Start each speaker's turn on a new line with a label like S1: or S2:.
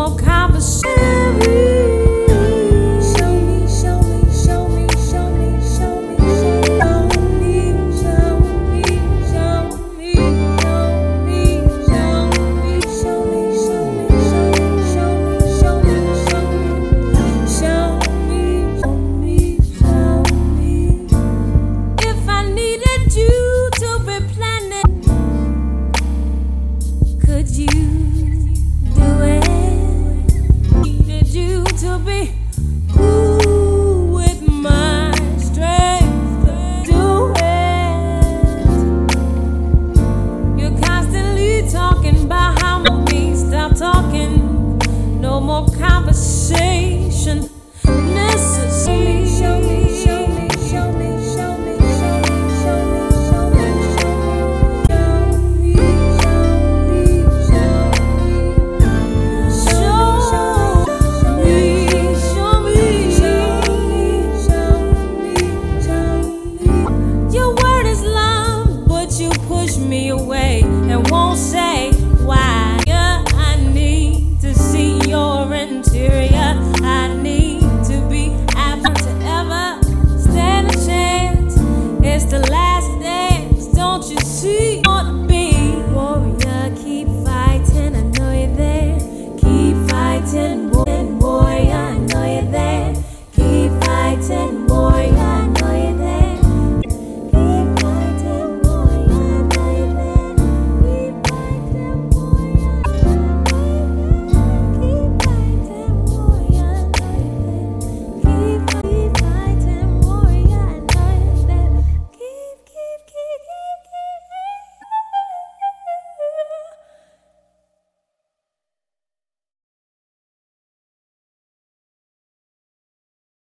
S1: more conversation. Show me, show me, show me, show me, show me, show me, show me, show me, show me, show me, show me, show me, show me, show me, show me. If I needed you to be planning, could you do it? Needed you to be cool with my strength, do it. You're constantly talking about how me stop talking, no more conversation.